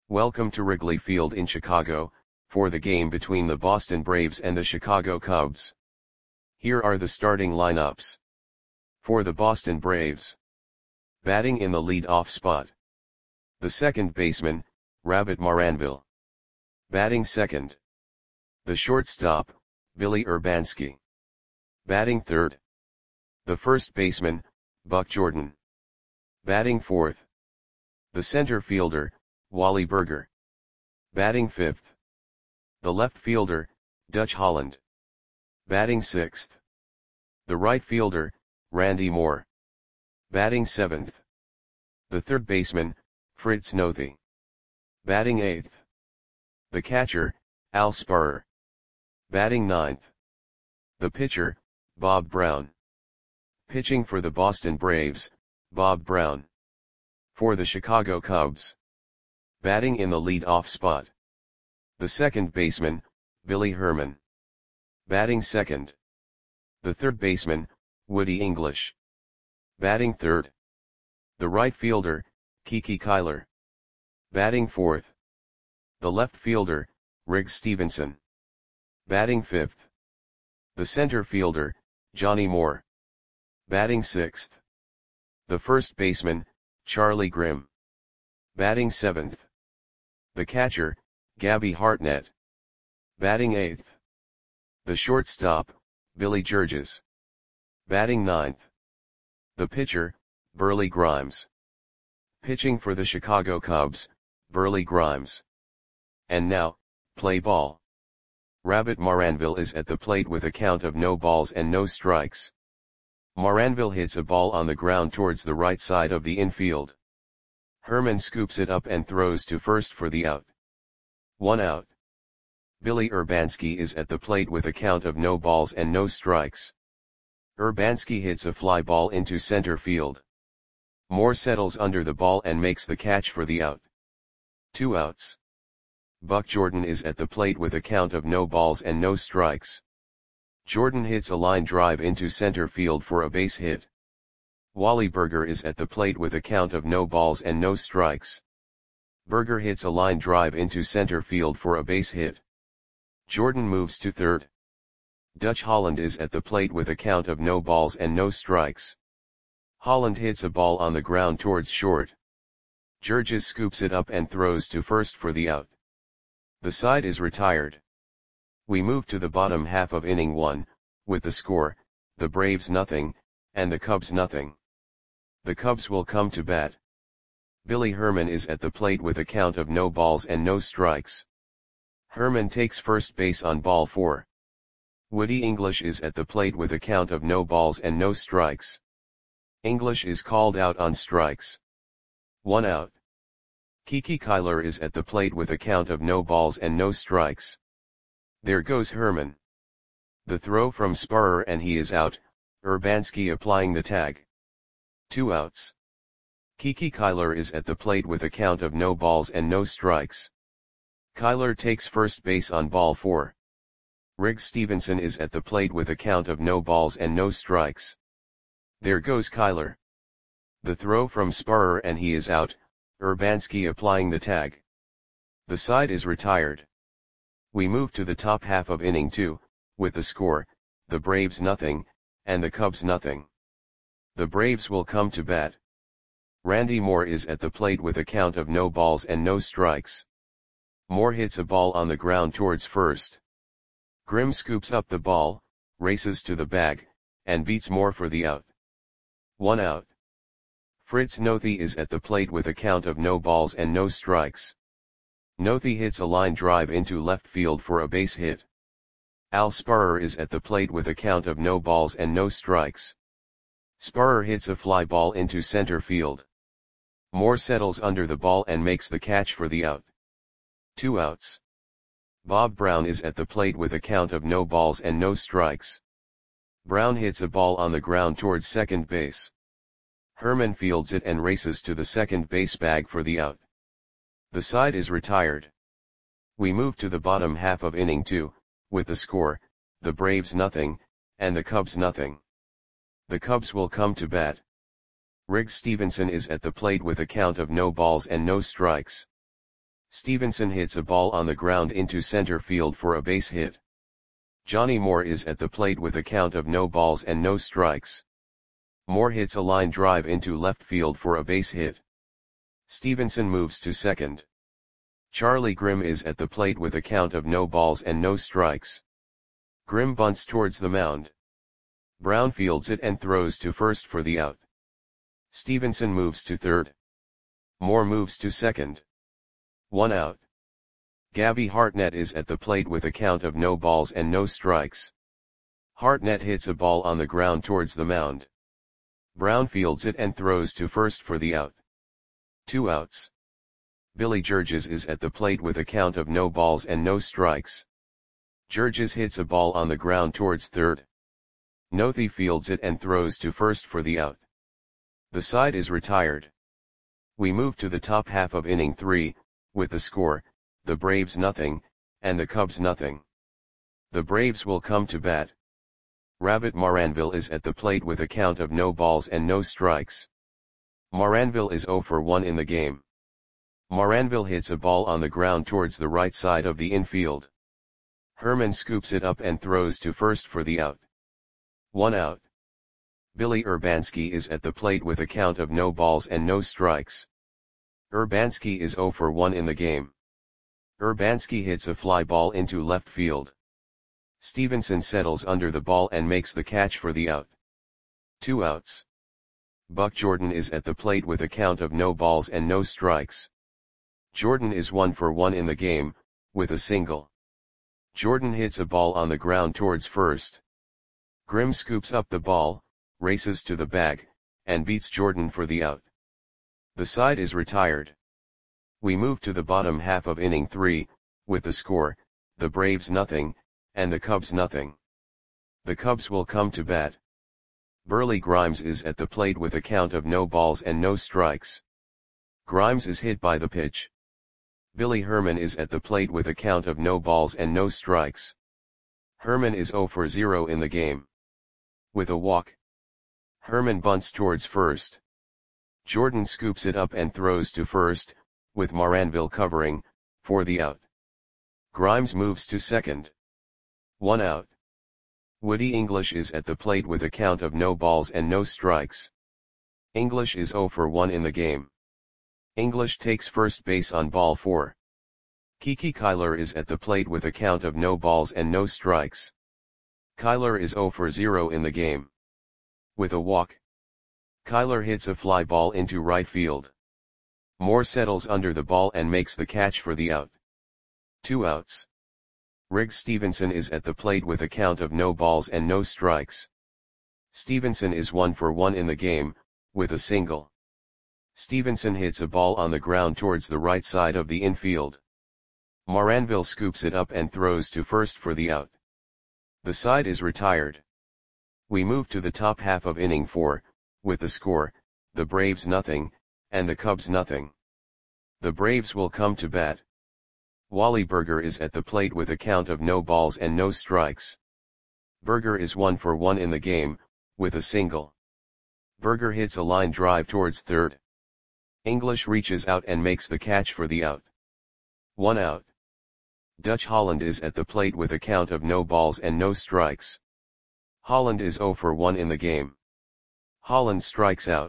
Welcome to Wrigley Field in Chicago, for the game between the Boston Braves and the Chicago Cubs. Here are the starting lineups. For the Boston Braves. Batting in the lead-off spot. The second baseman, Rabbit Maranville. Batting second. The shortstop, Billy Urbanski. Batting third. The first baseman, Buck Jordan. Batting fourth. The center fielder, Wally Burger. Batting fifth. The left fielder, Dutch Holland. Batting sixth. The right fielder, Randy Moore. Batting seventh. The third baseman, Fritz Nothi. Batting eighth. The catcher, Al Sparrer. Batting ninth. The pitcher, Bob Brown. Pitching for the Boston Braves, Bob Brown. For the Chicago Cubs. Batting in the lead-off spot. The second baseman, Billy Herman. Batting second. The third baseman, Woody English. Batting third. The right fielder, Kiki Kyler. Batting fourth. The left fielder, Riggs Stevenson. Batting fifth. The center fielder, Johnny Moore. Batting sixth. The first baseman, Charlie Grimm. Batting seventh. The catcher, Gabby Hartnett. Batting eighth. The shortstop, Billy Georges. Batting ninth. The pitcher, Burley Grimes. Pitching for the Chicago Cubs, Burley Grimes. And now, play ball. Rabbit Maranville is at the plate with a count of no balls and no strikes. Maranville hits a ball on the ground towards the right side of the infield. Herman scoops it up and throws to first for the out. 1 out. Billy Urbanski is at the plate with a count of no balls and no strikes. Urbanski hits a fly ball into center field. Moore settles under the ball and makes the catch for the out. 2 outs. Buck Jordan is at the plate with a count of no balls and no strikes. Jordan hits a line drive into center field for a base hit. Wally Burger is at the plate with a count of no balls and no strikes. Burger hits a line drive into center field for a base hit. Jordan moves to third. Dutch Holland is at the plate with a count of no balls and no strikes. Holland hits a ball on the ground towards short. Georges scoops it up and throws to first for the out. The side is retired. We move to the bottom half of inning 1, with the score, the Braves nothing, and the Cubs nothing. The Cubs will come to bat. Billy Herman is at the plate with a count of no balls and no strikes. Herman takes first base on ball 4. Woody English is at the plate with a count of no balls and no strikes. English is called out on strikes. 1 out. Kiki Kyler is at the plate with a count of no balls and no strikes. There goes Herman. The throw from Sparrer and he is out, Urbanski applying the tag. 2 outs. Kiki Kyler is at the plate with a count of no balls and no strikes. Kyler takes first base on ball 4. Riggs Stevenson is at the plate with a count of no balls and no strikes. There goes Kyler. The throw from Sparrer and he is out, Urbanski applying the tag. The side is retired. We move to the top half of inning 2, with the score, the Braves nothing, and the Cubs nothing. The Braves will come to bat. Randy Moore is at the plate with a count of no balls and no strikes. Moore hits a ball on the ground towards first. Grimm scoops up the ball, races to the bag, and beats Moore for the out. 1 out. Fritz Nothi is at the plate with a count of no balls and no strikes. Nothi hits a line drive into left field for a base hit. Al Sparrer is at the plate with a count of no balls and no strikes. Sparrer hits a fly ball into center field. Moore settles under the ball and makes the catch for the out. 2 outs. Bob Brown is at the plate with a count of no balls and no strikes. Brown hits a ball on the ground towards second base. Herman fields it and races to the second base bag for the out. The side is retired. We move to the bottom half of inning 2, with the score, the Braves nothing, and the Cubs nothing. The Cubs will come to bat. Riggs Stevenson is at the plate with a count of no balls and no strikes. Stevenson hits a ball on the ground into center field for a base hit. Johnny Moore is at the plate with a count of no balls and no strikes. Moore hits a line drive into left field for a base hit. Stevenson moves to second. Charlie Grimm is at the plate with a count of no balls and no strikes. Grimm bunts towards the mound. Brown fields it and throws to first for the out. Stevenson moves to third. Moore moves to second. 1 out. Gabby Hartnett is at the plate with a count of no balls and no strikes. Hartnett hits a ball on the ground towards the mound. Brown fields it and throws to first for the out. 2 outs. Billy Georges is at the plate with a count of no balls and no strikes. Georges hits a ball on the ground towards third. Nothey fields it and throws to first for the out. The side is retired. We move to the top half of inning 3, with the score, the Braves nothing, and the Cubs nothing. The Braves will come to bat. Rabbit Maranville is at the plate with a count of no balls and no strikes. Maranville is 0 for 1 in the game. Maranville hits a ball on the ground towards the right side of the infield. Herman scoops it up and throws to first for the out. 1 out. Billy Urbanski is at the plate with a count of no balls and no strikes. Urbanski is 0 for 1 in the game. Urbanski hits a fly ball into left field. Stevenson settles under the ball and makes the catch for the out. 2 outs. Buck Jordan is at the plate with a count of no balls and no strikes. Jordan is 1 for 1 in the game, with a single. Jordan hits a ball on the ground towards first. Grimm scoops up the ball, races to the bag, and beats Jordan for the out. The side is retired. We move to the bottom half of inning 3, with the score, the Braves nothing, and the Cubs nothing. The Cubs will come to bat. Burley Grimes is at the plate with a count of no balls and no strikes. Grimes is hit by the pitch. Billy Herman is at the plate with a count of no balls and no strikes. Herman is 0 for 0 in the game. With a walk, Herman bunts towards first. Jordan scoops it up and throws to first, with Maranville covering, for the out. Grimes moves to second. 1 out. Woody English is at the plate with a count of no balls and no strikes. English is 0 for 1 in the game. English takes first base on ball 4. Kiki Kyler is at the plate with a count of no balls and no strikes. Kyler is 0 for 0 in the game. With a walk, Kyler hits a fly ball into right field. Moore settles under the ball and makes the catch for the out. 2 outs. Riggs Stevenson is at the plate with a count of no balls and no strikes. Stevenson is 1 for 1 in the game, with a single. Stevenson hits a ball on the ground towards the right side of the infield. Maranville scoops it up and throws to first for the out. The side is retired. We move to the top half of inning 4, with the score, the Braves nothing, and the Cubs nothing. The Braves will come to bat. Wally Berger is at the plate with a count of no balls and no strikes. Berger is 1 for 1 in the game, with a single. Berger hits a line drive towards third. English reaches out and makes the catch for the out. 1 out. Dutch Holland is at the plate with a count of no balls and no strikes. Holland is 0 for 1 in the game. Holland strikes out.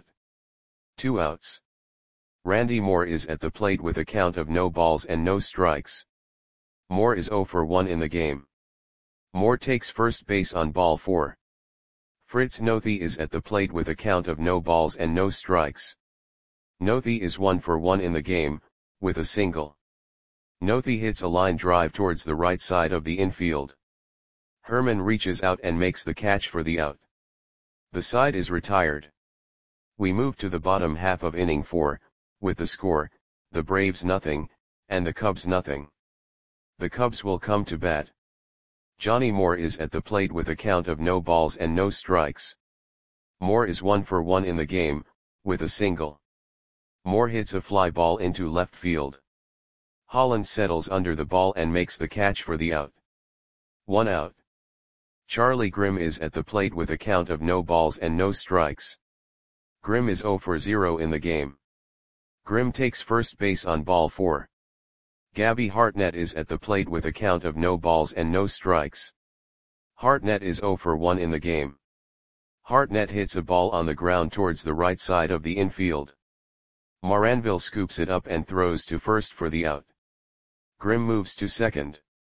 2 outs. Randy Moore is at the plate with a count of no balls and no strikes. Moore is 0 for 1 in the game. Moore takes first base on ball 4. Fritz Nothey is at the plate with a count of no balls and no strikes. Nothey is 1 for 1 in the game, with a single. Nothey hits a line drive towards the right side of the infield. Herman reaches out and makes the catch for the out. The side is retired. We move to the bottom half of inning 4, with the score, the Braves nothing, and the Cubs nothing. The Cubs will come to bat. Johnny Moore is at the plate with a count of no balls and no strikes. Moore is 1 for 1 in the game, with a single. Moore hits a fly ball into left field. Holland settles under the ball and makes the catch for the out. 1 out. Charlie Grimm is at the plate with a count of no balls and no strikes. Grimm is 0 for 0 in the game. Grimm takes first base on ball 4. Gabby Hartnett is at the plate with a count of no balls and no strikes. Hartnett is 0 for 1 in the game. Hartnett hits a ball on the ground towards the right side of the infield. Moranville scoops it up and throws to first for the out. Grimm moves to second.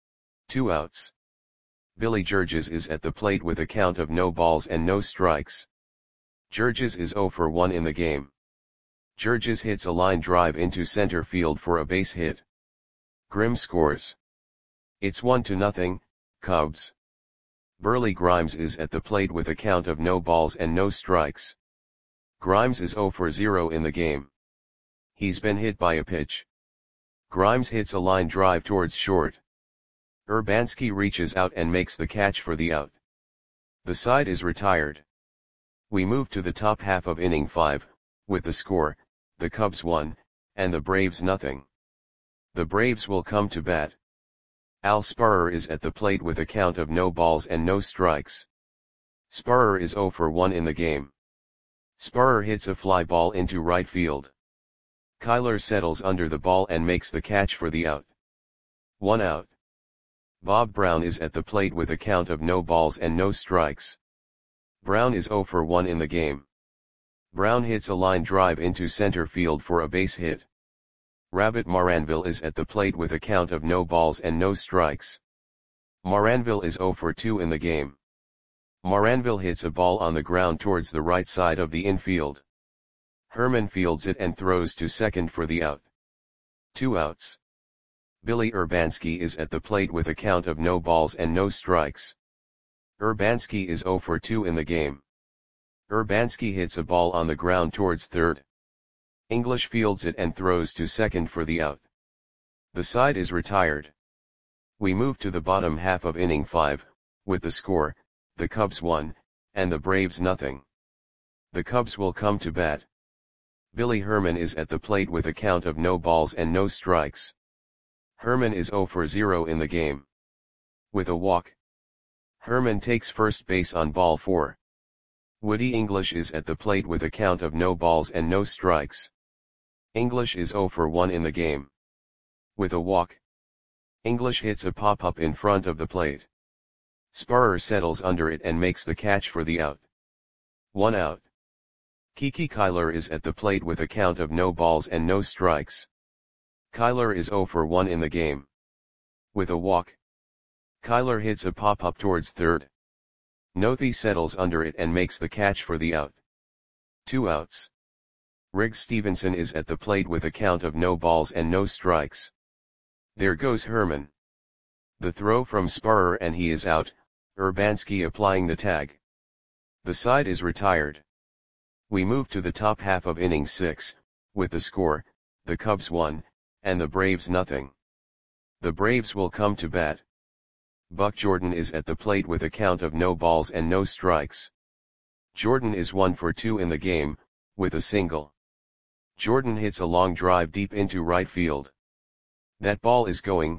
2 outs. Billy Georges is at the plate with a count of no balls and no strikes. Georges is 0 for 1 in the game. Georges hits a line drive into center field for a base hit. Grimm scores. It's 1-0, Cubs. Burley Grimes is at the plate with a count of no balls and no strikes. Grimes is 0 for 0 in the game. He's been hit by a pitch. Grimes hits a line drive towards short. Urbanski reaches out and makes the catch for the out. The side is retired. We move to the top half of inning 5, with the score, the Cubs 1, and the Braves 0. The Braves will come to bat. Al Sparrer is at the plate with a count of no balls and no strikes. Sparrer is 0 for 1 in the game. Sparrer hits a fly ball into right field. Kyler settles under the ball and makes the catch for the out. 1 out. Bob Brown is at the plate with a count of no balls and no strikes. Brown is 0 for 1 in the game. Brown hits a line drive into center field for a base hit. Rabbit Moranville is at the plate with a count of no balls and no strikes. Moranville is 0 for 2 in the game. Moranville hits a ball on the ground towards the right side of the infield. Herman fields it and throws to second for the out. 2 outs. Billy Urbanski is at the plate with a count of no balls and no strikes. Urbanski is 0 for 2 in the game. Urbanski hits a ball on the ground towards third. English fields it and throws to second for the out. The side is retired. We move to the bottom half of inning 5, with the score, the Cubs 1, and the Braves 0. The Cubs will come to bat. Billy Herman is at the plate with a count of no balls and no strikes. Herman is 0 for 0 in the game. With a walk. Herman takes first base on ball 4. Woody English is at the plate with a count of no balls and no strikes. English is 0 for 1 in the game. With a walk. English hits a pop-up in front of the plate. Sparrer settles under it and makes the catch for the out. 1 out. Kiki Kyler is at the plate with a count of no balls and no strikes. Kyler is 0 for 1 in the game. With a walk. Kyler hits a pop-up towards third. Nothi settles under it and makes the catch for the out. 2 outs. Riggs Stevenson is at the plate with a count of no balls and no strikes. There goes Herman. The throw from Sparrer and he is out, Urbanski applying the tag. The side is retired. We move to the top half of inning 6, with the score, the Cubs 1, and the Braves 0. The Braves will come to bat. Buck Jordan is at the plate with a count of no balls and no strikes. Jordan is 1 for 2 in the game, with a single. Jordan hits a long drive deep into right field. That ball is gone.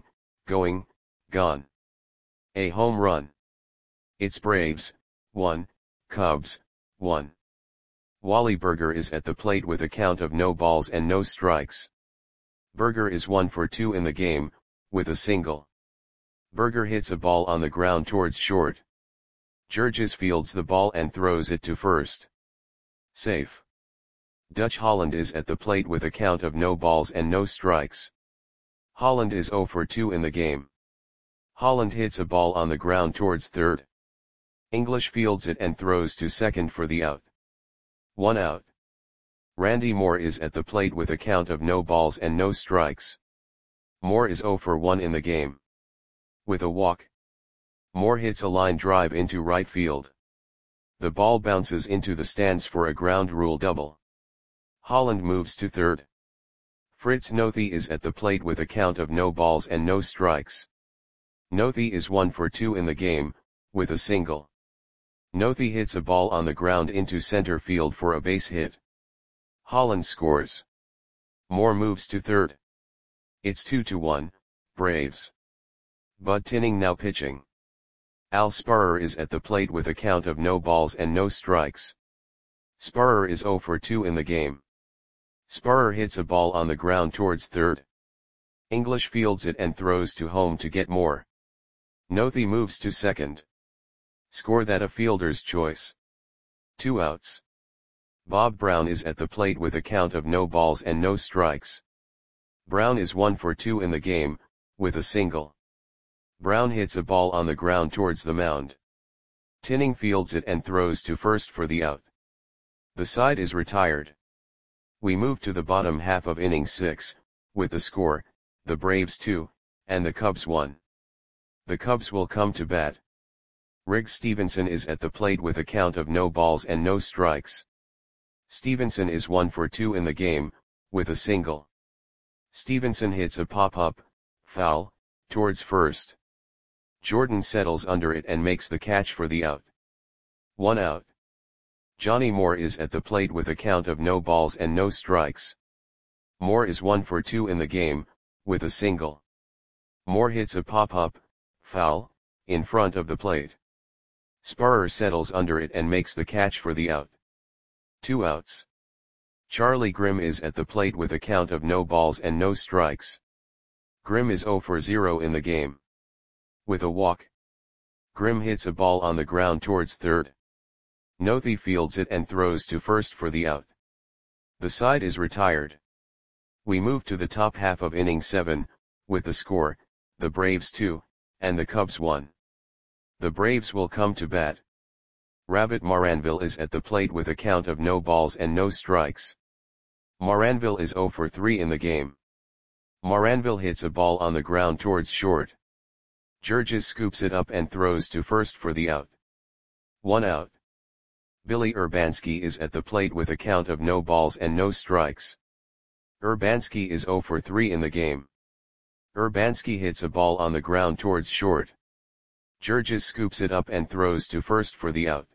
A home run. It's Braves, 1, Cubs, 1. Wally Burger is at the plate with a count of no balls and no strikes. Burger is 1 for 2 in the game, with a single. Burger hits a ball on the ground towards short. Georges fields the ball and throws it to first. Safe. Dutch Holland is at the plate with a count of no balls and no strikes. Holland is 0 for 2 in the game. Holland hits a ball on the ground towards third. English fields it and throws to second for the out. 1 out. Randy Moore is at the plate with a count of no balls and no strikes. Moore is 0 for 1 in the game. With a walk. Moore hits a line drive into right field. The ball bounces into the stands for a ground rule double. Holland moves to third. Fritz Nothi is at the plate with a count of no balls and no strikes. Nothi is 1 for 2 in the game, with a single. Nothi hits a ball on the ground into center field for a base hit. Holland scores. Moore moves to third. It's 2-1, Braves. Bud Tinning now pitching. Al Sparrer is at the plate with a count of no balls and no strikes. Sparrer is 0 for 2 in the game. Sparrer hits a ball on the ground towards third. English fields it and throws to home to get more. Nothi moves to second. Score that a fielder's choice. 2 outs. Bob Brown is at the plate with a count of no balls and no strikes. Brown is 1 for 2 in the game, with a single. Brown hits a ball on the ground towards the mound. Tinning fields it and throws to first for the out. The side is retired. We move to the bottom half of inning 6, with the score, the Braves 2, and the Cubs 1. The Cubs will come to bat. Riggs Stevenson is at the plate with a count of no balls and no strikes. Stevenson is 1 for 2 in the game, with a single. Stevenson hits a pop-up, foul, towards first. Jordan settles under it and makes the catch for the out. 1 out. Johnny Moore is at the plate with a count of no balls and no strikes. Moore is 1 for 2 in the game, with a single. Moore hits a pop-up, foul, in front of the plate. Sparrer settles under it and makes the catch for the out. 2 outs. Charlie Grimm is at the plate with a count of no balls and no strikes. Grimm is 0 for 0 in the game. With a walk. Grimm hits a ball on the ground towards third. Nothi fields it and throws to first for the out. The side is retired. We move to the top half of inning 7, with the score, the Braves 2, and the Cubs 1. The Braves will come to bat. Rabbit Maranville is at the plate with a count of no balls and no strikes. Maranville is 0 for 3 in the game. Maranville hits a ball on the ground towards short. Georges scoops it up and throws to first for the out. 1 out. Billy Urbanski is at the plate with a count of no balls and no strikes. Urbanski is 0 for 3 in the game. Urbanski hits a ball on the ground towards short. Georges scoops it up and throws to first for the out.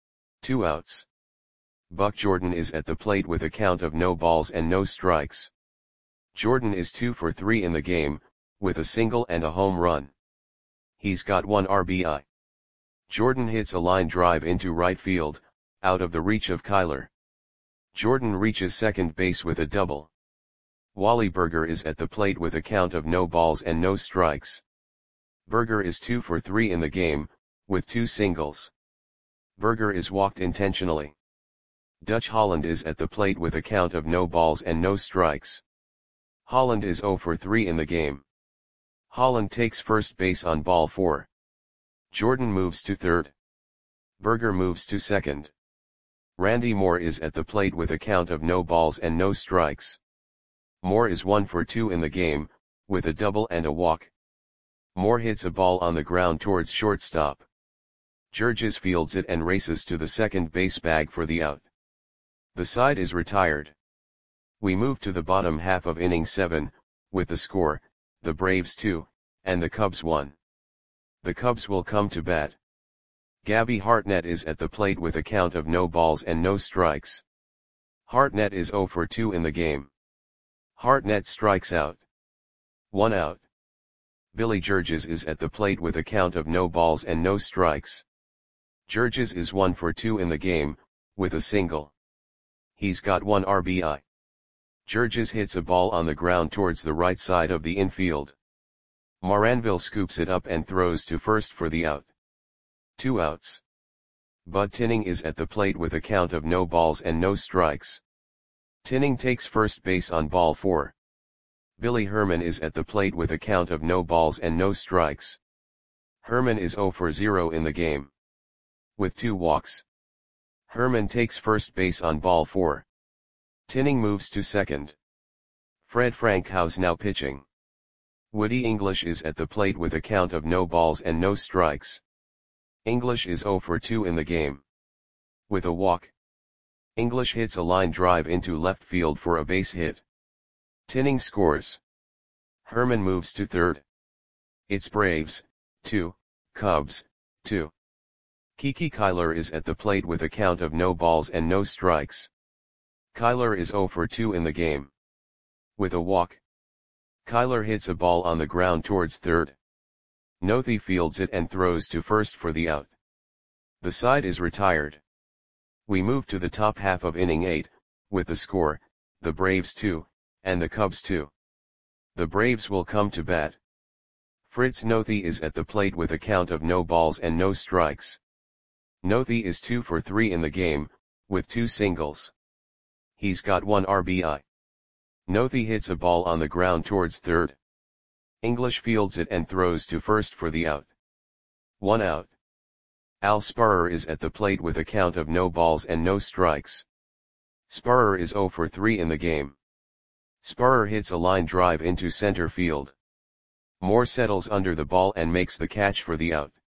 2 outs. Buck Jordan is at the plate with a count of no balls and no strikes. Jordan is 2 for 3 in the game, with a single and a home run. He's got 1 RBI. Jordan hits a line drive into right field, out of the reach of Kyler. Jordan reaches second base with a double. Wally Berger is at the plate with a count of no balls and no strikes. Berger is 2 for 3 in the game, with 2 singles. Berger is walked intentionally. Dutch Holland is at the plate with a count of no balls and no strikes. Holland is 0 for 3 in the game. Holland takes first base on ball 4. Jordan moves to third. Berger moves to second. Randy Moore is at the plate with a count of no balls and no strikes. Moore is 1 for 2 in the game, with a double and a walk. Moore hits a ball on the ground towards shortstop. Georges fields it and races to the second base bag for the out. The side is retired. We move to the bottom half of inning 7, with the score, the Braves 2, and the Cubs 1. The Cubs will come to bat. Gabby Hartnett is at the plate with a count of no balls and no strikes. Hartnett is 0 for 2 in the game. Hartnett strikes out. 1 out. Billy Georges is at the plate with a count of no balls and no strikes. Georges is 1 for 2 in the game, with a single. He's got 1 RBI. Georges hits a ball on the ground towards the right side of the infield. Maranville scoops it up and throws to first for the out. 2 outs. Bud Tinning is at the plate with a count of no balls and no strikes. Tinning takes first base on ball 4. Billy Herman is at the plate with a count of no balls and no strikes. Herman is 0 for 0 in the game. With 2 walks. Herman takes first base on ball 4. Tinning moves to second. Fred Frankhouse now pitching. Woody English is at the plate with a count of no balls and no strikes. English is 0 for 2 in the game. With a walk. English hits a line drive into left field for a base hit. Tinning scores. Herman moves to third. It's Braves, 2, Cubs, 2. Kiki Kyler is at the plate with a count of no balls and no strikes. Kyler is 0 for 2 in the game. With a walk. Kyler hits a ball on the ground towards third. Nothi fields it and throws to first for the out. The side is retired. We move to the top half of inning 8, with the score, the Braves 2, and the Cubs 2. The Braves will come to bat. Fritz Nothi is at the plate with a count of no balls and no strikes. Nothi is 2 for 3 in the game, with 2 singles. He's got 1 RBI. Nothi hits a ball on the ground towards third. English fields it and throws to first for the out. 1 out. Al Sparrer is at the plate with a count of no balls and no strikes. Sparrer is 0 for 3 in the game. Sparrer hits a line drive into center field. Moore settles under the ball and makes the catch for the out.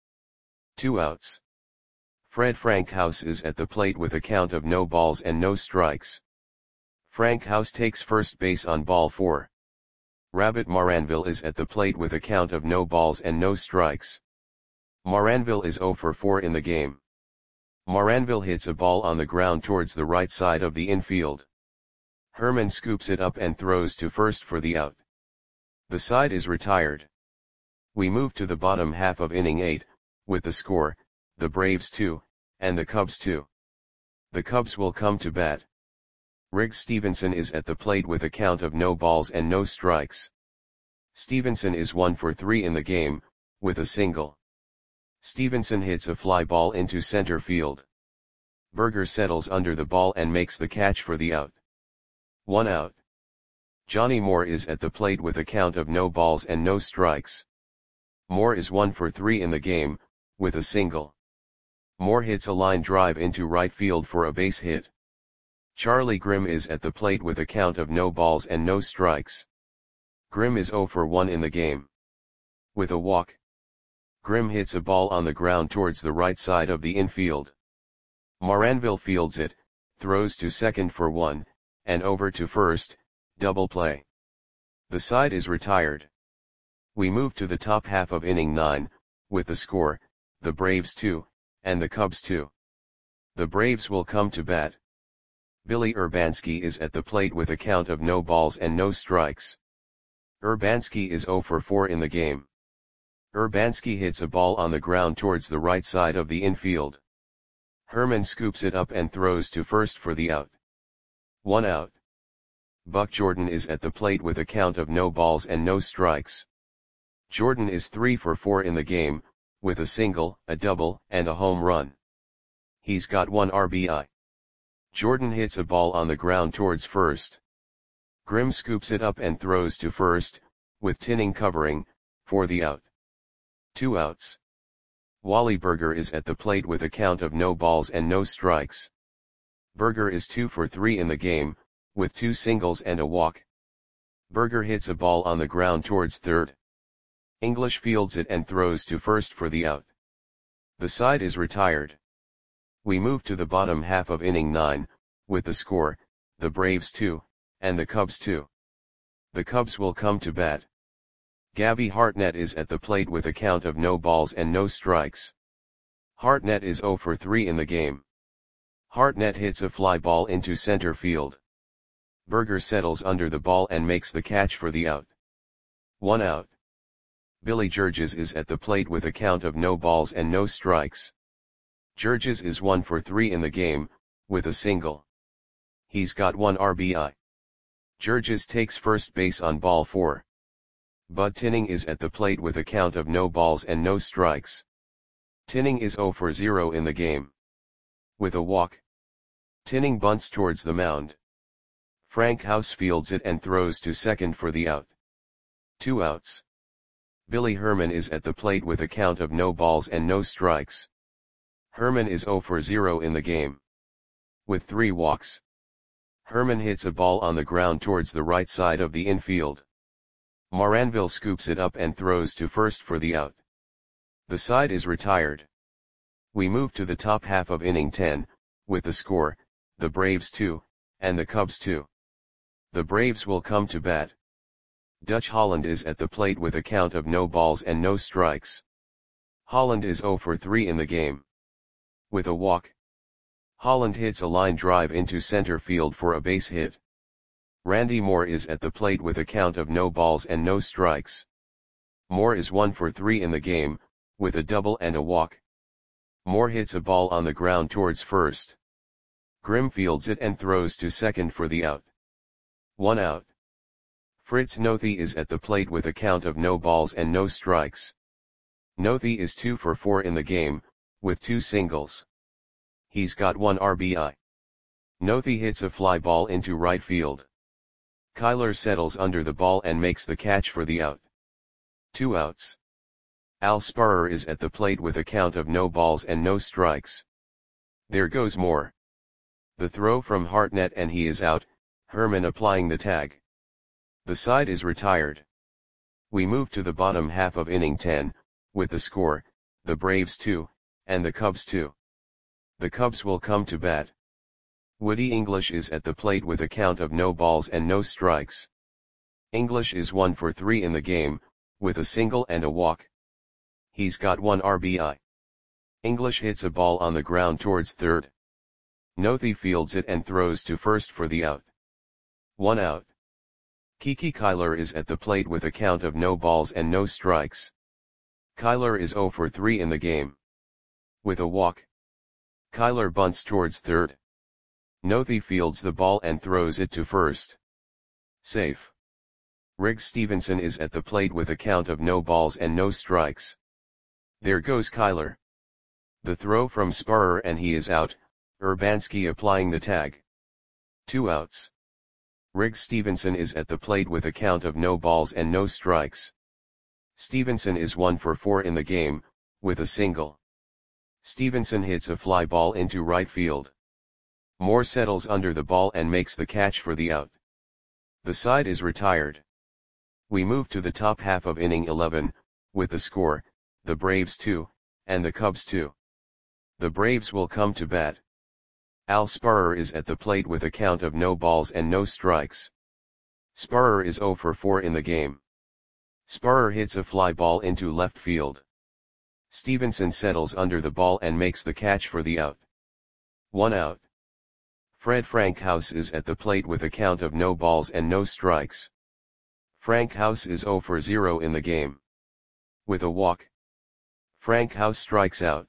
2 outs. Fred Frankhouse is at the plate with a count of no balls and no strikes. Frankhouse takes first base on ball 4. Rabbit Maranville is at the plate with a count of no balls and no strikes. Maranville is 0 for 4 in the game. Maranville hits a ball on the ground towards the right side of the infield. Herman scoops it up and throws to first for the out. The side is retired. We move to the bottom half of inning 8, with the score, the Braves 2, and the Cubs 2. The Cubs will come to bat. Riggs Stevenson is at the plate with a count of no balls and no strikes. Stevenson is 1 for 3 in the game, with a single. Stevenson hits a fly ball into center field. Berger settles under the ball and makes the catch for the out. 1 out. Johnny Moore is at the plate with a count of no balls and no strikes. Moore is 1 for 3 in the game, with a single. Moore hits a line drive into right field for a base hit. Charlie Grimm is at the plate with a count of no balls and no strikes. Grimm is 0 for 1 in the game. With a walk. Grimm hits a ball on the ground towards the right side of the infield. Maranville fields it, throws to second for 1, and over to first, double play. The side is retired. We move to the top half of inning 9, with the score, the Braves 2, and the Cubs 2. The Braves will come to bat. Billy Urbanski is at the plate with a count of no balls and no strikes. Urbanski is 0 for 4 in the game. Urbanski hits a ball on the ground towards the right side of the infield. Herman scoops it up and throws to first for the out. 1 out. Buck Jordan is at the plate with a count of no balls and no strikes. Jordan is 3 for 4 in the game, with a single, a double, and a home run. He's got 1 RBI. Jordan hits a ball on the ground towards first. Grimm scoops it up and throws to first, with Tinning covering, for the out. 2 outs. Wally Berger is at the plate with a count of no balls and no strikes. Berger is 2 for 3 in the game, with 2 singles and a walk. Berger hits a ball on the ground towards third. English fields it and throws to first for the out. The side is retired. We move to the bottom half of inning 9, with the score, the Braves 2, and the Cubs 2. The Cubs will come to bat. Gabby Hartnett is at the plate with a count of no balls and no strikes. Hartnett is 0 for 3 in the game. Hartnett hits a fly ball into center field. Berger settles under the ball and makes the catch for the out. 1 out. Billy Georges is at the plate with a count of no balls and no strikes. Georges is 1 for 3 in the game, with a single. He's got 1 RBI. Georges takes first base on ball 4. Bud Tinning is at the plate with a count of no balls and no strikes. Tinning is 0 for 0 in the game. With a walk. Tinning bunts towards the mound. Frankhouse fields it and throws to second for the out. 2 outs. Billy Herman is at the plate with a count of no balls and no strikes. Herman is 0 for 0 in the game. With 3 walks. Herman hits a ball on the ground towards the right side of the infield. Maranville scoops it up and throws to first for the out. The side is retired. We move to the top half of inning 10, with the score, the Braves 2, and the Cubs 2. The Braves will come to bat. Dutch Holland is at the plate with a count of no balls and no strikes. Holland is 0 for 3 in the game. With a walk. Holland hits a line drive into center field for a base hit. Randy Moore is at the plate with a count of no balls and no strikes. Moore is 1 for 3 in the game, with a double and a walk. Moore hits a ball on the ground towards first. Grimm fields it and throws to second for the out. 1 out. Fritz Nothi is at the plate with a count of no balls and no strikes. Nothi is 2 for 4 in the game, with 2 singles. He's got 1 RBI. Nothi hits a fly ball into right field. Kyler settles under the ball and makes the catch for the out. 2 outs. Al Sparrer is at the plate with a count of no balls and no strikes. There goes Moore. The throw from Hartnett and he is out, Herman applying the tag. The side is retired. We move to the bottom half of inning 10, with the score, the Braves 2, and the Cubs 2. The Cubs will come to bat. Woody English is at the plate with a count of no balls and no strikes. English is 1 for 3 in the game, with a single and a walk. He's got 1 RBI. English hits a ball on the ground towards third. Nothi fields it and throws to first for the out. 1 out. Kiki Kyler is at the plate with a count of no balls and no strikes. Kyler is 0 for 3 in the game. With a walk. Kyler bunts towards third. Nothi fields the ball and throws it to first. Safe. Riggs Stevenson is at the plate with a count of no balls and no strikes. There goes Kyler. The throw from Sparrer and he is out, Urbanski applying the tag. 2 outs. Riggs Stevenson is at the plate with a count of no balls and no strikes. Stevenson is 1 for 4 in the game, with a single. Stevenson hits a fly ball into right field. Moore settles under the ball and makes the catch for the out. The side is retired. We move to the top half of inning 11, with the score, the Braves 2, and the Cubs 2. The Braves will come to bat. Al Sparrer is at the plate with a count of no balls and no strikes. Sparrer is 0 for 4 in the game. Sparrer hits a fly ball into left field. Stevenson settles under the ball and makes the catch for the out. 1 out. Fred Frankhouse is at the plate with a count of no balls and no strikes. Frankhouse is 0 for 0 in the game. With a walk. Frankhouse strikes out.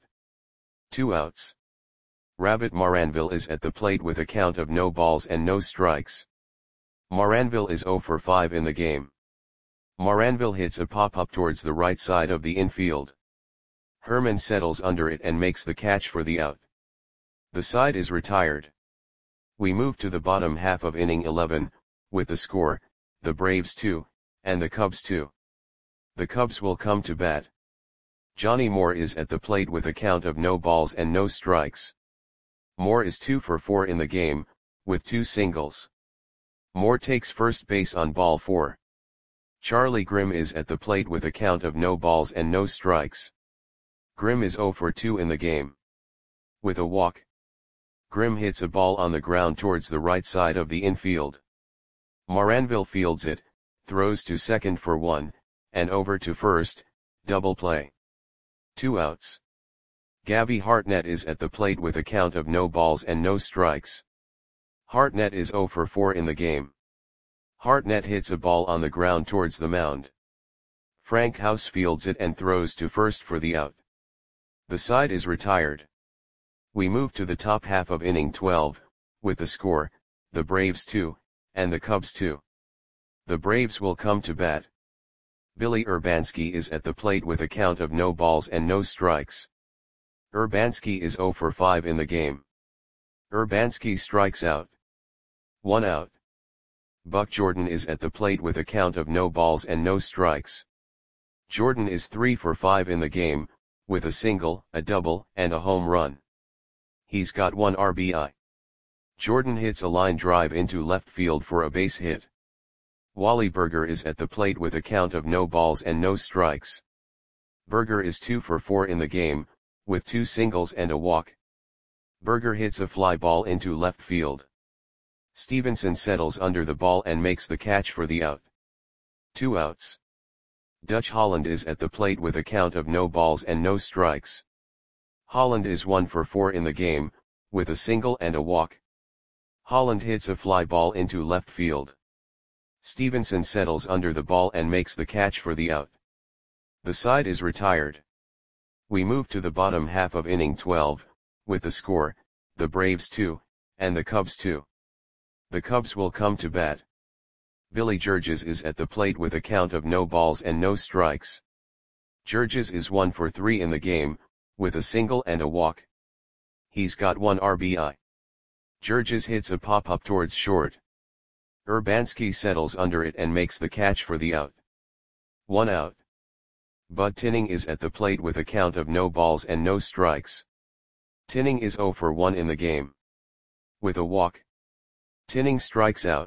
2 outs. Rabbit Maranville is at the plate with a count of no balls and no strikes. Maranville is 0 for 5 in the game. Maranville hits a pop-up towards the right side of the infield. Herman settles under it and makes the catch for the out. The side is retired. We move to the bottom half of inning 11, with the score, the Braves 2, and the Cubs 2. The Cubs will come to bat. Johnny Moore is at the plate with a count of no balls and no strikes. Moore is 2 for 4 in the game, with 2 singles. Moore takes first base on ball 4. Charlie Grimm is at the plate with a count of no balls and no strikes. Grimm is 0 for 2 in the game. With a walk. Grimm hits a ball on the ground towards the right side of the infield. Maranville fields it, throws to second for 1, and over to first, double play. 2 outs. Gabby Hartnett is at the plate with a count of no balls and no strikes. Hartnett is 0 for 4 in the game. Hartnett hits a ball on the ground towards the mound. Frankhouse fields it and throws to first for the out. The side is retired. We move to the top half of inning 12, with the score, the Braves 2, and the Cubs 2. The Braves will come to bat. Billy Urbanski is at the plate with a count of no balls and no strikes. Urbanski is 0 for 5 in the game. Urbanski strikes out. 1 out. Buck Jordan is at the plate with a count of no balls and no strikes. Jordan is 3 for 5 in the game, with a single, a double, and a home run. He's got 1 RBI. Jordan hits a line drive into left field for a base hit. Wally Berger is at the plate with a count of no balls and no strikes. Berger is 2 for 4 in the game, with 2 singles and a walk. Berger hits a fly ball into left field. Stevenson settles under the ball and makes the catch for the out. 2 outs. Dutch Holland is at the plate with a count of no balls and no strikes. Holland is 1 for 4 in the game, with a single and a walk. Holland hits a fly ball into left field. Stevenson settles under the ball and makes the catch for the out. The side is retired. We move to the bottom half of inning 12, with the score, the Braves 2, and the Cubs 2. The Cubs will come to bat. Billy Georges is at the plate with a count of no balls and no strikes. Georges is 1 for 3 in the game, with a single and a walk. He's got 1 RBI. Georges hits a pop-up towards short. Urbanski settles under it and makes the catch for the out. 1 out. Bud Tinning is at the plate with a count of no balls and no strikes. Tinning is 0 for 1 in the game. With a walk. Tinning strikes out.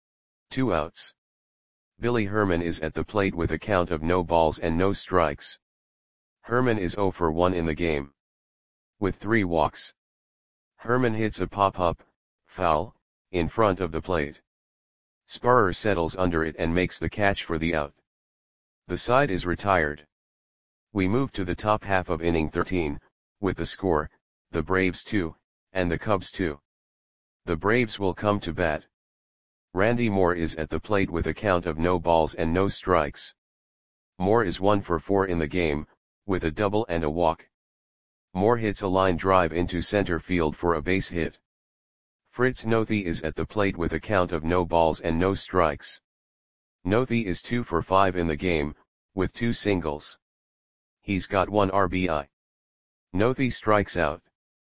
2 outs. Billy Herman is at the plate with a count of no balls and no strikes. Herman is 0 for 1 in the game. With 3 walks. Herman hits a pop-up, foul, in front of the plate. Spurrier settles under it and makes the catch for the out. The side is retired. We move to the top half of inning 13, with the score, the Braves 2, and the Cubs 2. The Braves will come to bat. Randy Moore is at the plate with a count of no balls and no strikes. Moore is 1 for 4 in the game, with a double and a walk. Moore hits a line drive into center field for a base hit. Fritz Nothi is at the plate with a count of no balls and no strikes. Nothi is 2 for 5 in the game, with 2 singles. He's got 1 RBI. Nothi strikes out.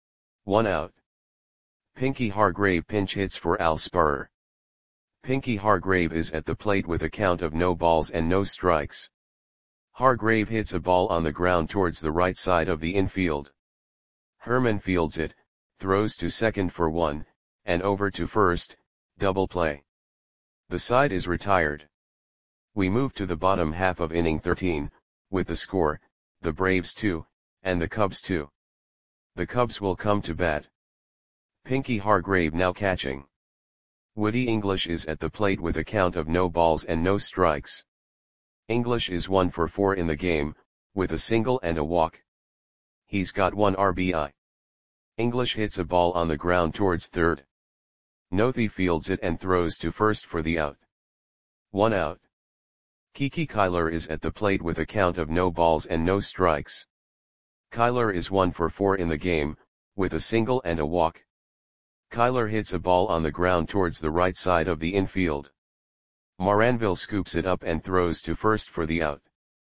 1 out. Pinky Hargrave pinch hits for Al Spurrier. Pinky Hargrave is at the plate with a count of no balls and no strikes. Hargrave hits a ball on the ground towards the right side of the infield. Herman fields it, throws to second for 1, and over to first, double play. The side is retired. We move to the bottom half of inning 13, with the score, the Braves 2, and the Cubs 2. The Cubs will come to bat. Pinky Hargrave now catching. Woody English is at the plate with a count of no balls and no strikes. English is 1 for 4 in the game, with a single and a walk. He's got 1 RBI. English hits a ball on the ground towards third. Nothi fields it and throws to first for the out. 1 out. Kiki Kyler is at the plate with a count of no balls and no strikes. Kyler is 1 for 4 in the game, with a single and a walk. Kyler hits a ball on the ground towards the right side of the infield. Moranville scoops it up and throws to first for the out.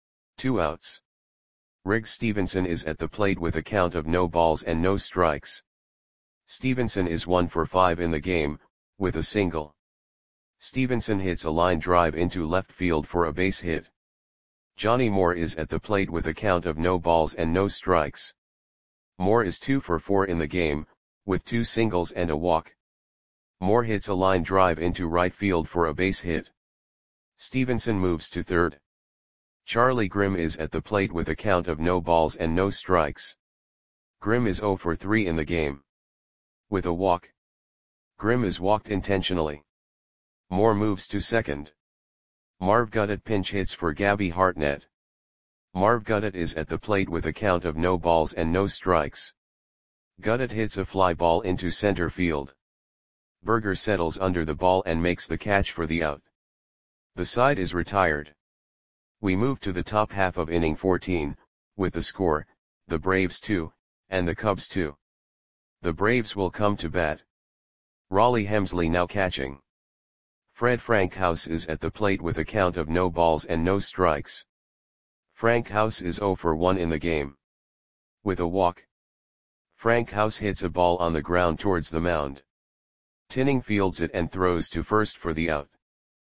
2 outs. Riggs Stevenson is at the plate with a count of no balls and no strikes. Stevenson is 1 for 5 in the game, with a single. Stevenson hits a line drive into left field for a base hit. Johnny Moore is at the plate with a count of no balls and no strikes. Moore is 2 for 4 in the game, with 2 singles and a walk. Moore hits a line drive into right field for a base hit. Stevenson moves to third. Charlie Grimm is at the plate with a count of no balls and no strikes. Grimm is 0 for 3 in the game. With a walk. Grimm is walked intentionally. Moore moves to second. Marv Guddett pinch hits for Gabby Hartnett. Marv Guddett is at the plate with a count of no balls and no strikes. Guddett hits a fly ball into center field. Berger settles under the ball and makes the catch for the out. The side is retired. We move to the top half of inning 14, with the score, the Braves 2, and the Cubs 2. The Braves will come to bat. Raleigh Hemsley now catching. Fred Frankhouse is at the plate with a count of no balls and no strikes. Frankhouse is 0 for 1 in the game. With a walk. Frankhouse hits a ball on the ground towards the mound. Tinning fields it and throws to first for the out.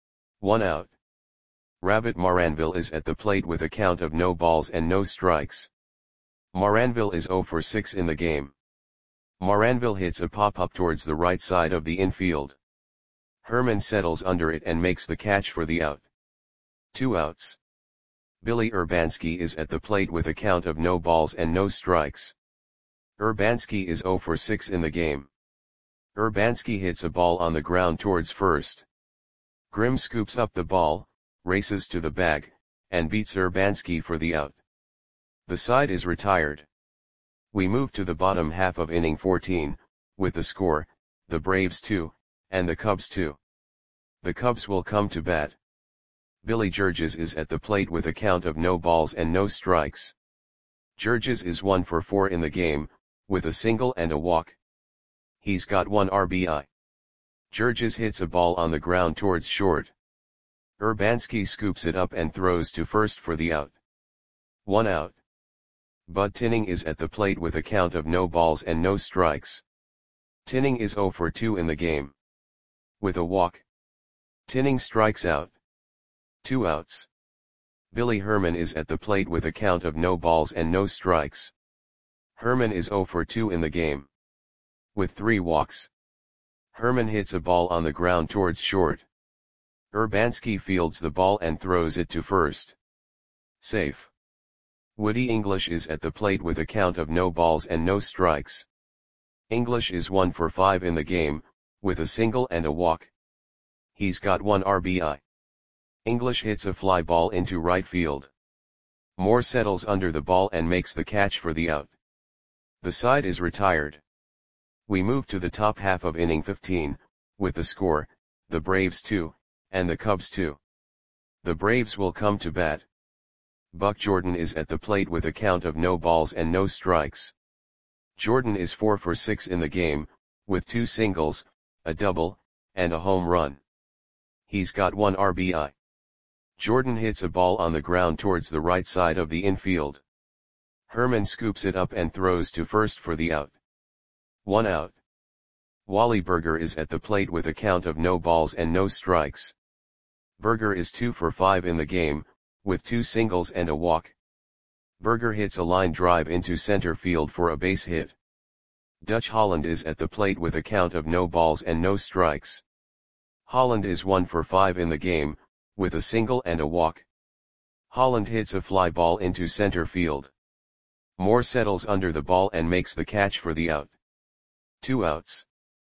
1 out. Rabbit Moranville is at the plate with a count of no balls and no strikes. Moranville is 0 for 6 in the game. Moranville hits a pop-up towards the right side of the infield. Herman settles under it and makes the catch for the out. 2 outs. Billy Urbanski is at the plate with a count of no balls and no strikes. Urbanski is 0 for 6 in the game. Urbanski hits a ball on the ground towards first. Grimm scoops up the ball, races to the bag, and beats Urbanski for the out. The side is retired. We move to the bottom half of inning 14, with the score, the Braves 2, and the Cubs 2. The Cubs will come to bat. Billy Georges is at the plate with a count of no balls and no strikes. Georges is 1 for 4 in the game, with a single and a walk. He's got 1 RBI. Georges hits a ball on the ground towards short. Urbanski scoops it up and throws to first for the out. 1 out. Bud Tinning is at the plate with a count of no balls and no strikes. Tinning is 0 for 2 in the game. With a walk, Tinning strikes out. 2 outs. Billy Herman is at the plate with a count of no balls and no strikes. Herman is 0 for 2 in the game. With 3 walks, Herman hits a ball on the ground towards short. Urbanski fields the ball and throws it to first. Safe. Woody English is at the plate with a count of no balls and no strikes. English is 1 for 5 in the game, with a single and a walk. He's got 1 RBI. English hits a fly ball into right field. Moore settles under the ball and makes the catch for the out. The side is retired. We move to the top half of inning 15, with the score, the Braves 2, and the Cubs 2. The Braves will come to bat. Buck Jordan is at the plate with a count of no balls and no strikes. Jordan is 4 for 6 in the game, with 2 singles, a double, and a home run. He's got 1 RBI. Jordan hits a ball on the ground towards the right side of the infield. Herman scoops it up and throws to first for the out. 1 out. Wally Berger is at the plate with a count of no balls and no strikes. Berger is 2 for 5 in the game, with 2 singles and a walk. Berger hits a line drive into center field for a base hit. Dutch Holland is at the plate with a count of no balls and no strikes. Holland is 1 for 5 in the game, with a single and a walk. Holland hits a fly ball into center field. Moore settles under the ball and makes the catch for the out. 2 outs.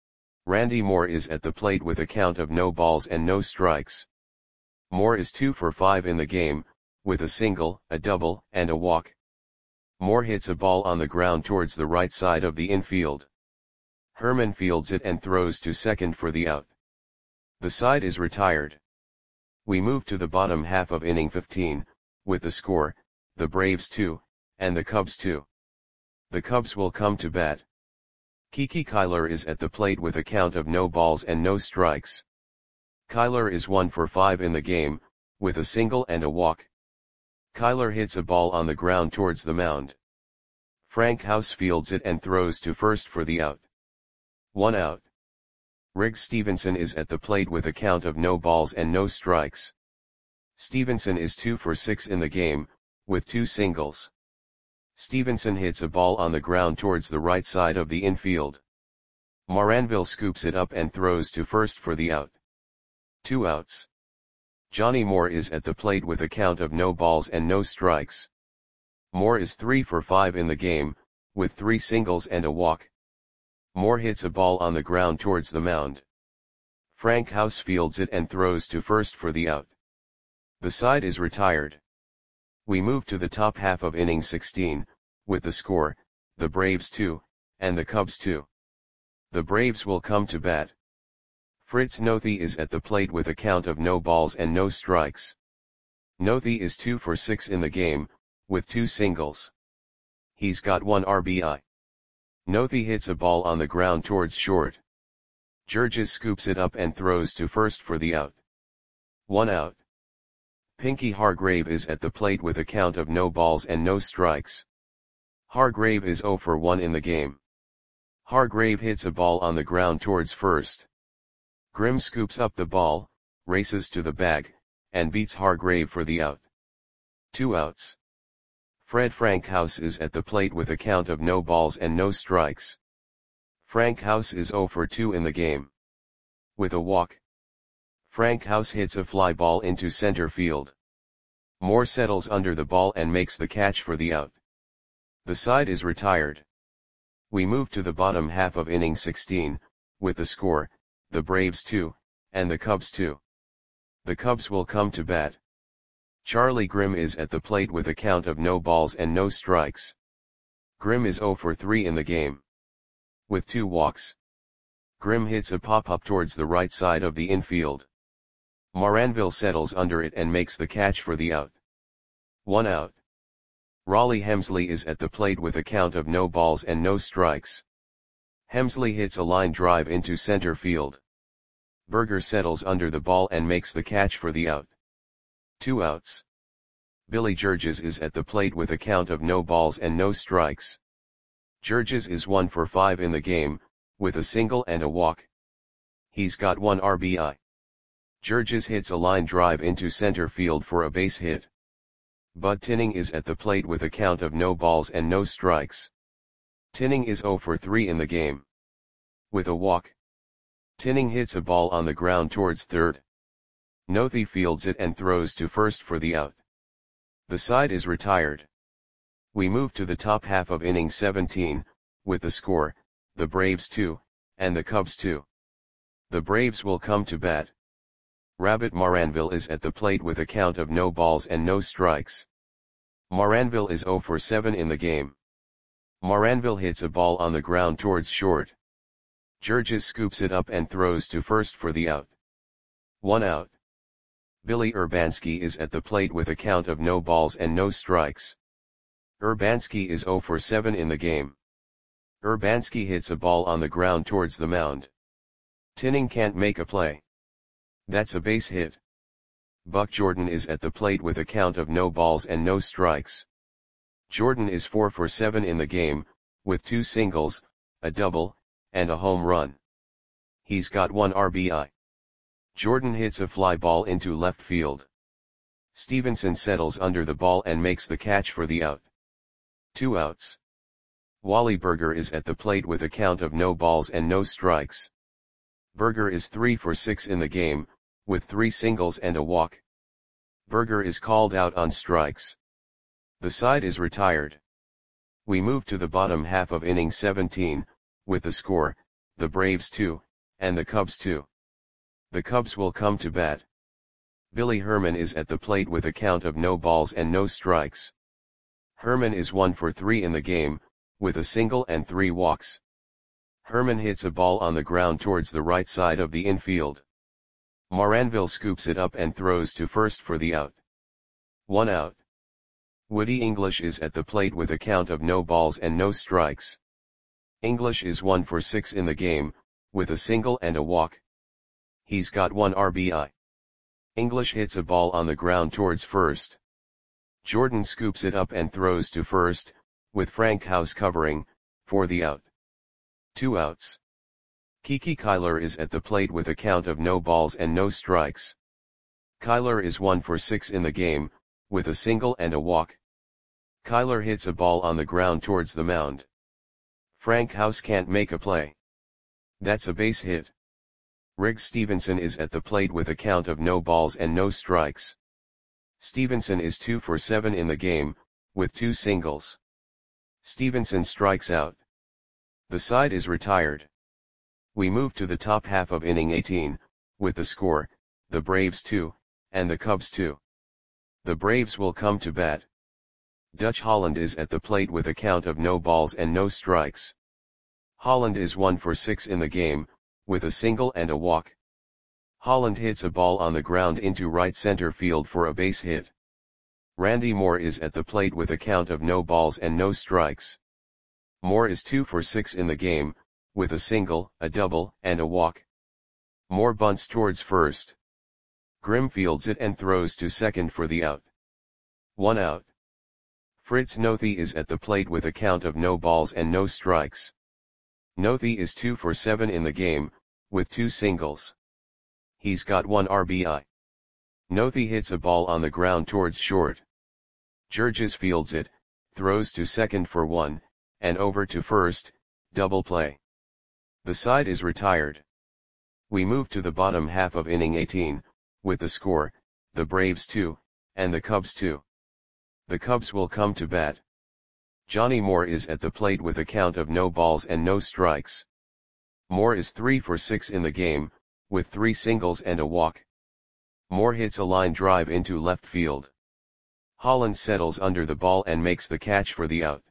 Randy Moore is at the plate with a count of no balls and no strikes. Moore is 2 for 5 in the game, with a single, a double, and a walk. Moore hits a ball on the ground towards the right side of the infield. Herman fields it and throws to second for the out. The side is retired. We move to the bottom half of inning 15, with the score, the Braves 2, and the Cubs 2. The Cubs will come to bat. Kiki Kyler is at the plate with a count of no balls and no strikes. Kyler is 1 for 5 in the game, with a single and a walk. Kyler hits a ball on the ground towards the mound. Frank House fields it and throws to first for the out. 1 out. Riggs Stevenson is at the plate with a count of no balls and no strikes. Stevenson is 2 for 6 in the game, with 2 singles. Stevenson hits a ball on the ground towards the right side of the infield. Moranville scoops it up and throws to first for the out. 2 outs. Johnny Moore is at the plate with a count of no balls and no strikes. Moore is 3 for 5 in the game, with 3 singles and a walk. Moore hits a ball on the ground towards the mound. Frank House fields it and throws to first for the out. The side is retired. We move to the top half of inning 16, with the score, the Braves 2, and the Cubs 2. The Braves will come to bat. Fritz Nothi is at the plate with a count of no balls and no strikes. Nothi is 2 for 6 in the game, with 2 singles. He's got 1 RBI. Nothi hits a ball on the ground towards short. Georges scoops it up and throws to first for the out. 1 out. Pinky Hargrave is at the plate with a count of no balls and no strikes. Hargrave is 0 for 1 in the game. Hargrave hits a ball on the ground towards first. Grimm scoops up the ball, races to the bag, and beats Hargrave for the out. 2 outs. Fred Frankhouse is at the plate with a count of no balls and no strikes. Frankhouse is 0 for 2 in the game. With a walk, Frankhouse hits a fly ball into center field. Moore settles under the ball and makes the catch for the out. The side is retired. We move to the bottom half of inning 16, with the score, the Braves 2, and the Cubs 2. The Cubs will come to bat. Charlie Grimm is at the plate with a count of no balls and no strikes. Grimm is 0 for 3 in the game. With 2 walks, Grimm hits a pop-up towards the right side of the infield. Moranville settles under it and makes the catch for the out. 1 out. Raleigh Hemsley is at the plate with a count of no balls and no strikes. Hemsley hits a line drive into center field. Berger settles under the ball and makes the catch for the out. 2 outs. Billy Georges is at the plate with a count of no balls and no strikes. Georges is 1 for 5 in the game, with a single and a walk. He's got 1 RBI. Georges hits a line drive into center field for a base hit. Bud Tinning is at the plate with a count of no balls and no strikes. Tinning is 0 for 3 in the game. With a walk. Tinning hits a ball on the ground towards third. Nothey fields it and throws to first for the out. The side is retired. We move to the top half of inning 17, with the score, the Braves 2, and the Cubs 2. The Braves will come to bat. Rabbit Maranville is at the plate with a count of no balls and no strikes. Maranville is 0 for 7 in the game. Maranville hits a ball on the ground towards short. Georges scoops it up and throws to first for the out. 1 out. Billy Urbanski is at the plate with a count of no balls and no strikes. Urbanski is 0 for 7 in the game. Urbanski hits a ball on the ground towards the mound. Tinning can't make a play. That's a base hit. Buck Jordan is at the plate with a count of no balls and no strikes. Jordan is 4 for 7 in the game, with 2 singles, a double, and a home run. He's got 1 RBI. Jordan hits a fly ball into left field. Stevenson settles under the ball and makes the catch for the out. 2 outs. Wally Berger is at the plate with a count of no balls and no strikes. Berger is 3 for 6 in the game, with 3 singles and a walk. Berger is called out on strikes. The side is retired. We move to the bottom half of inning 17, with the score, the Braves 2, and the Cubs 2. The Cubs will come to bat. Billy Herman is at the plate with a count of no balls and no strikes. Herman is 1 for 3 in the game, with a single and 3 walks. Herman hits a ball on the ground towards the right side of the infield. Maranville scoops it up and throws to first for the out. 1 out. Woody English is at the plate with a count of no balls and no strikes. English is 1 for 6 in the game, with a single and a walk. He's got 1 RBI. English hits a ball on the ground towards first. Jordan scoops it up and throws to first, with Frank House covering, for the out. 2 outs. Kiki Kyler is at the plate with a count of no balls and no strikes. Kyler is 1 for 6 in the game, with a single and a walk. Kyler hits a ball on the ground towards the mound. Frank House can't make a play. That's a base hit. Riggs Stevenson is at the plate with a count of no balls and no strikes. Stevenson is 2 for 7 in the game, with 2 singles. Stevenson strikes out. The side is retired. We move to the top half of inning 18, with the score, the Braves 2, and the Cubs 2. The Braves will come to bat. Dutch Holland is at the plate with a count of no balls and no strikes. Holland is 1 for 6 in the game, with a single and a walk. Holland hits a ball on the ground into right center field for a base hit. Randy Moore is at the plate with a count of no balls and no strikes. Moore is 2 for 6 in the game, with a single, a double, and a walk. Moore bunts towards first. Grimm fields it and throws to second for the out. 1 out. Fritz Nothey is at the plate with a count of no balls and no strikes. Nothey is 2 for 7 in the game, with 2 singles. He's got 1 RBI. Nothey hits a ball on the ground towards short. Georges fields it, throws to second for 1, and over to first, double play. The side is retired. We move to the bottom half of inning 18, with the score, the Braves 2, and the Cubs 2. The Cubs will come to bat. Johnny Moore is at the plate with a count of no balls and no strikes. Moore is 3 for 6 in the game, with 3 singles and a walk. Moore hits a line drive into left field. Holland settles under the ball and makes the catch for the out.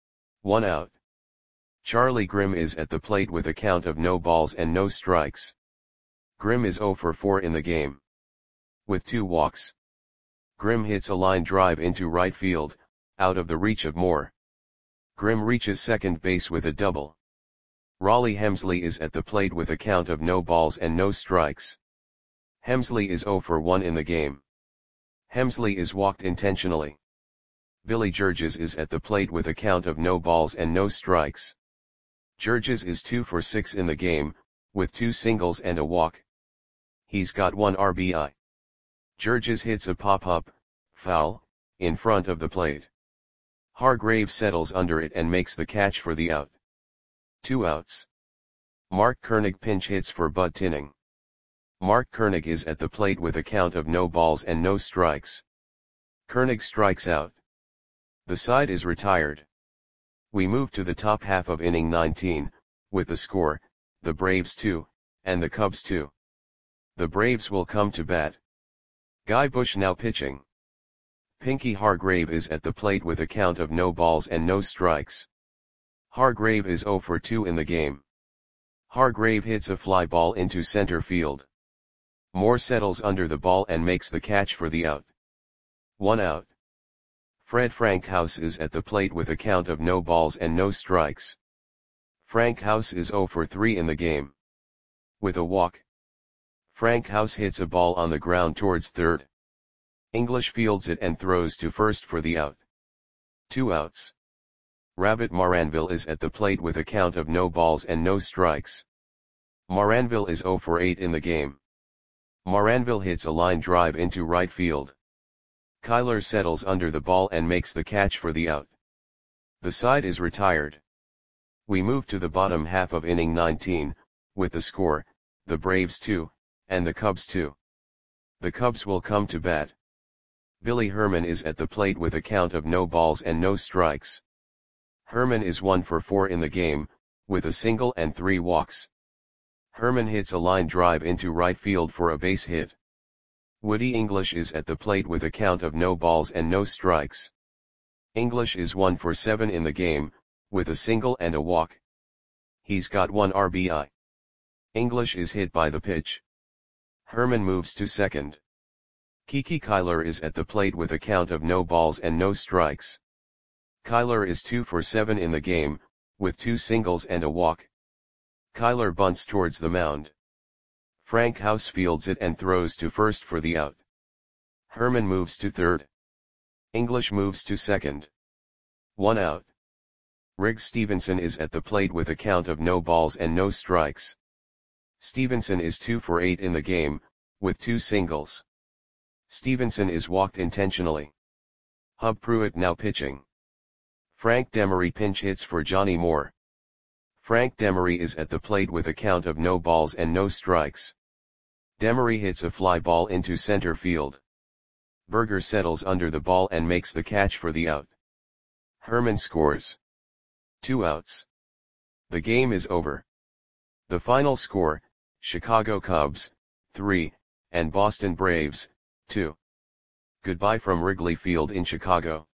1 out. Charlie Grimm is at the plate with a count of no balls and no strikes. Grimm is 0 for 4 in the game. With 2 walks. Grimm hits a line drive into right field, out of the reach of Moore. Grimm reaches second base with a double. Raleigh Hemsley is at the plate with a count of no balls and no strikes. Hemsley is 0 for 1 in the game. Hemsley is walked intentionally. Billy Georges is at the plate with a count of no balls and no strikes. Georges is 2 for 6 in the game, with 2 singles and a walk. He's got 1 RBI. Georges hits a pop-up, foul, in front of the plate. Hargrave settles under it and makes the catch for the out. 2 outs. Mark Koenig pinch hits for Bud Tinning. Mark Koenig is at the plate with a count of no balls and no strikes. Koenig strikes out. The side is retired. We move to the top half of inning 19, with the score, the Braves 2, and the Cubs 2. The Braves will come to bat. Guy Bush now pitching. Pinky Hargrave is at the plate with a count of no balls and no strikes. Hargrave is 0 for 2 in the game. Hargrave hits a fly ball into center field. Moore settles under the ball and makes the catch for the out. 1 out. Fred Frankhouse is at the plate with a count of no balls and no strikes. Frankhouse is 0 for 3 in the game. With a walk. Frankhouse hits a ball on the ground towards third. English fields it and throws to first for the out. 2 outs. Rabbit Maranville is at the plate with a count of no balls and no strikes. Maranville is 0 for 8 in the game. Maranville hits a line drive into right field. Kyler settles under the ball and makes the catch for the out. The side is retired. We move to the bottom half of inning 19, with the score, the Braves 2, and the Cubs 2. The Cubs will come to bat. Billy Herman is at the plate with a count of no balls and no strikes. Herman is 1 for 4 in the game, with a single and 3 walks. Herman hits a line drive into right field for a base hit. Woody English is at the plate with a count of no balls and no strikes. English is 1 for 7 in the game, with a single and a walk. He's got 1 RBI. English is hit by the pitch. Herman moves to second. Kiki Kyler is at the plate with a count of no balls and no strikes. Kyler is 2 for 7 in the game, with 2 singles and a walk. Kyler bunts towards the mound. Frankhouse fields it and throws to first for the out. Herman moves to third. English moves to second. 1 out. Riggs Stevenson is at the plate with a count of no balls and no strikes. Stevenson is 2 for 8 in the game, with 2 singles. Stevenson is walked intentionally. Hub Pruitt now pitching. Frank Demery pinch hits for Johnny Moore. Frank Demery is at the plate with a count of no balls and no strikes. Demery hits a fly ball into center field. Berger settles under the ball and makes the catch for the out. Herman scores. 2 outs. The game is over. The final score, Chicago Cubs, 3, and Boston Braves, 2. Goodbye from Wrigley Field in Chicago.